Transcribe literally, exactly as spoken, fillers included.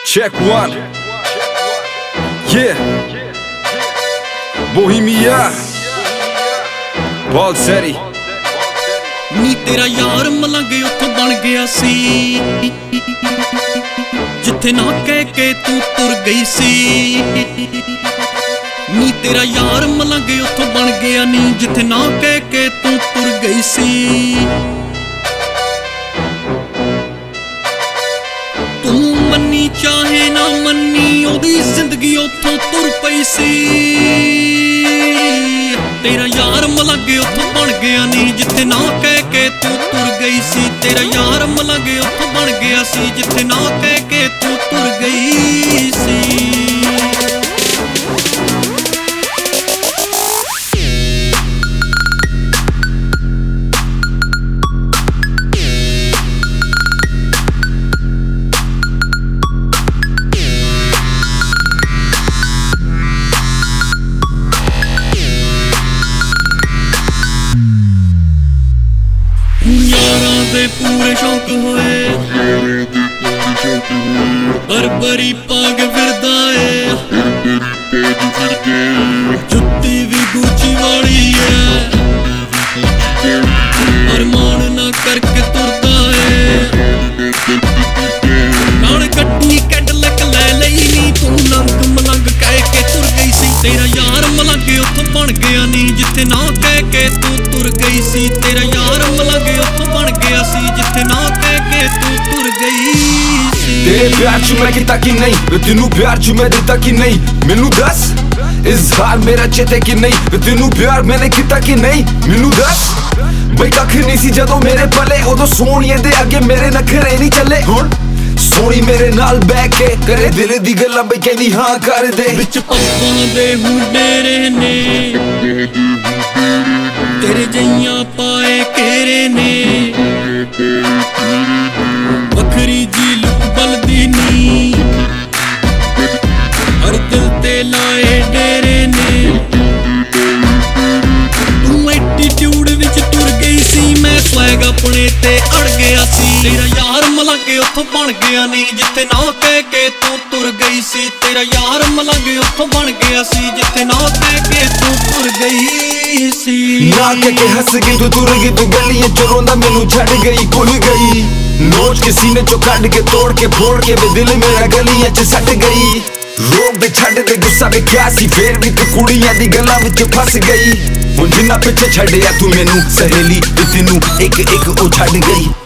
Check one. Yeah. Bohemia. Balseri. ਨੀ ਤੇਰਾ ਯਾਰ ਮਲੰਗ ਉੱਥੋਂ ਬਣ ਗਿਆ ਸੀ, ਜਿੱਥੇ ਨਾ ਕਹਿ ਕੇ ਤੂੰ ਤੁਰ ਗਈ ਸੀ। ਨੀ ਤੇਰਾ ਯਾਰ ਮਲੰਗ ਉੱਥੋਂ ਬਣ ਗਿਆ ਨੀ, ਜਿੱਥੇ ਨਾ ਕਹਿ ਕੇ ਤੂੰ ਤੁਰ ਗਈ ਸੀ। ਤੂੰ ਮੰਨੀ ਚਾਹੇ ਨਾ ਮੰਨੀ, ਉਹਦੀ ਜ਼ਿੰਦਗੀ ਉੱਥੋਂ ਤੁਰ ਪਈ ਸੀ। ਤੇਰਾ ਯਾਰ ਮਲੰਗ ਉੱਥੋਂ ਬਣ ਗਿਆ ਨੀ, ਜਿੱਥੇ ਨਾ ਕਹਿ ਕੇ ਤੂੰ ਤੁਰ ਗਈ ਸੀ। ਤੇਰਾ ਯਾਰ ਮਲੰਗ ਉੱਥੋਂ ਬਣ ਗਿਆ ਸੀ, ਜਿੱਥੇ ਨਾ ਕਹਿ ਕੇ ਤੂੰ ਤੁਰ ਗਈ ਸੀ। ਯਾਰਾਂ ਦੇ ਪੂਰੇ ਸ਼ੌਕ ਹੋਏ, ਬਰਬਰੀ ਪਾਗ ਫਿਰਦਾ ਏ, ਜੁੱਤੀ ਵੀ ਗੁੱਚੀ ਵਾਲੀ ਏ, ਅਰਮਾਨ ਨਾ ਕਰਕੇ ਤੁਰਦਾ ਏ। ਨਾਲ ਗੱਡੀ ਕੈਡਲਕ ਲੈ ਲਈ ਨੀ, ਤੂੰ ਨੰਗ ਮਲੰਗ ਕਹਿ ਕੇ ਤੁਰ ਗਈ ਸੀ। ਤੇਰਾ ਯਾਰ ਮਲੰਗ ਉੱਥੋਂ ਬਣ ਗਿਆ ਨੀ, ਜਿੱਥੇ ਨਾ ਕਹਿ ਕੇ ਤੂੰ ਤੁਰ ਗਈ ਸੀ। ਤੇਰਾ ਯਾਰ ਮਲੰਗ ਉੱਥੋਂ ਬਣ ਗਿਆ ਸੀ, ਜਿੱਥੇ ਨਾ ਕਹਿ ਕੇ ਤੂੰ ਤੁਰ ਗਈ ਸੀ। ਤੇਰੇ ਪਿਆਰ ਚ ਮੈਂ ਕੀਤਾ ਕਿ ਨਹੀਂ, ਵੇ ਤੈਨੂੰ ਪਿਆਰ ਚ ਮੈਂ ਦਿੱਤਾ ਕਿ ਨਹੀਂ, ਮੈਨੂੰ ਦੱਸ। ਇਜ਼ਹਾਰ ਮੇਰਾ ਚੇਤੇ ਕਿ ਨਹੀਂ, ਵੇ ਤੈਨੂੰ ਪਿਆਰ ਮੈਨੇ ਕੀਤਾ ਕਿ ਨਹੀਂ, ਮੈਨੂੰ ਦੱਸ। ਬਈ ਕੱਖ ਨਹੀਂ ਸੀ ਜਦੋਂ ਮੇਰੇ ਪਲੇ, ਉਦੋਂ ਸੋਹਣੀਏ ਦੇ ਅੱਗੇ ਮੇਰੇ ਨਖਰੇ ਨਹੀਂ ਚੱਲੇ। ਹੁਣ ਸੋਹਣੀ ਮੇਰੇ ਨਾਲ ਬਹਿ ਕੇ ਕਰੇ ਦਿਲ ਦੀ ਗੱਲਾਂ, ਬਈ ਕਹਿੰਦੀ ਹਾਂ ਕਰ ਦੇ। ਵਿੱਚ ਪੱਪਾਂ ਦੇ ਹੁਡੇਰੇ ਨੇ, ਤੇਰੇ ਜਈਆਂ ਪਾਏ ਘੇਰੇ ਨੇ, ਵੱਖਰੀ ਜੀ ਲੁੱਕ ਬਲਦੀ ਨੀ, ਹਰ ਦਿਲ ਤੇ ਲਾਏ ਡੇਰੇ ਨੇ। ਤੂੰ ਐਟੀਟਿਊਡ ਵਿੱਚ ਤੁਰ ਗਈ ਸੀ, ਮੈਂ ਸਵੈਗ ਆਪਣੇ ਤੇ ਅੜ ਗਿਆ ਸੀ। ਤੇਰਾ ਯਾਰ ਮਲੰਗ ਉੱਥੋਂ ਬਣ ਗਿਆ ਨੀ, ਜਿੱਥੇ ਨਾ ਕਹਿ ਕੇ ਤੂੰ ਤੁਰ ਗਈ ਸੀ। ਤੇਰਾ ਯਾਰ ਮਲੰਗ ਉੱਥੋਂ ਬਣ ਗਿਆ ਸੀ, ਜਿੱਥੇ ਨਾ ਕਹਿ ਕੇ ਤੂੰ ਤੁਰ ਗਈ ਸੀ। ਨਾ ਕਹਿ ਕੇ ਹੱਸ ਗਈ ਤੂੰ, ਤੁਰ ਗਈ ਤੂੰ ਗਲੀਆਂ ਚ ਰੋਂਦਾ ਮੈਨੂੰ ਛੱਡ ਗਈ, ਭੁੱਲ ਗਈ। ਨੋਚ ਕੇ ਸੀਨੇ ਚੋਂ ਕੱਢ ਕੇ ਤੋੜ ਕੇ ਫੋੜ ਕੇ ਵੇ ਦਿਲ ਮੇਰਾ ਗਲੀਆਂ ਚ ਸੱਟ ਗਈ। ਰੋਕ ਦੇ ਛੱਡ ਦੇ ਗੁੱਸਾ ਵੇ ਕਿਆ ਸੀ, ਫੇਰ ਵੀ ਤੂੰ ਕੁੜੀਆਂ ਦੀ ਗੱਲਾਂ ਵਿੱਚ ਫਸ ਗਈ। ਹੁਣ ਜਿੰਨਾ ਪਿੱਛੇ ਛੱਡਿਆ ਤੂੰ ਮੈਨੂੰ ਸਹੇਲੀ, ਤੇ ਤੈਨੂੰ ਇੱਕ ਇੱਕ ਉਹ ਛੱਡ ਗਈ।